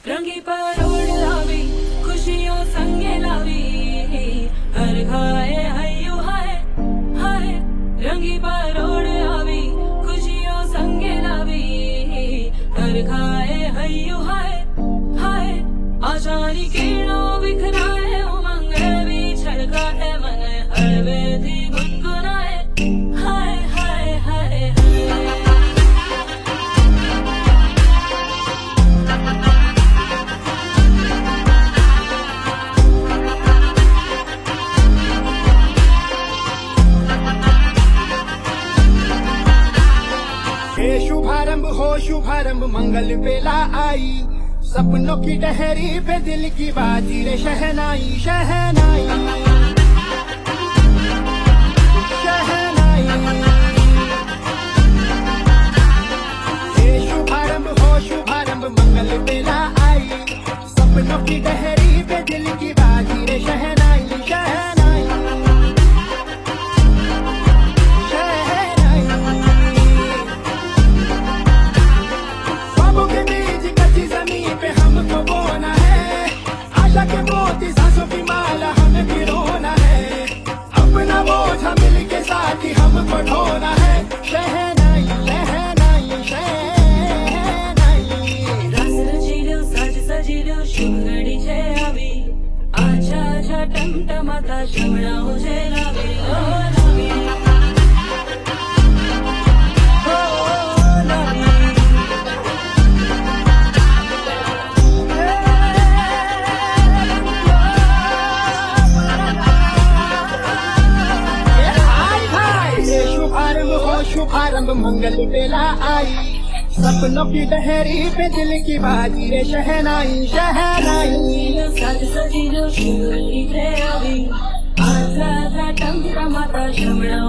रंगी परोड़ लावी खुशियों संगे लावी हर घाए हयू हाय हाय रंगी परोड़ लावी खुशियों संगे लावी हर घाए हयू हाय हाय आशानी किरणों बिखराए उमंग भी छलकाए मन हर वेदी गुनगुनाए हाय हाय हाय शुभारंभ हो शुभारंभ मंगल बेला आई सपनों की डहरी पे दिल की बाजी रे शहनाई शहनाई शहनाई ये शुभारंभ हो शुभारंभ मंगल बेला आई सपनों की डहरी पे दिल की बाजी रे शहनाई शहनाई के मोती सांसों की माला हमें पिरोना है अपना बोझ मिल के साथ ही हमको ढोना है शहनाई शहनाई शहनाई रस रचीलो सज सजीलो शुभ घड़ी छे आवी आछा आछा टमटमाता श्रवणा मुझे लावी लावी शुभारंभ मंगल बेला आई सपनों की डहरी पे दिल की बाजी रे शहनाई शहनाई सज सजीलो शुभ घड़ी छे आवी आछा आछा टमटमाता श्रवणा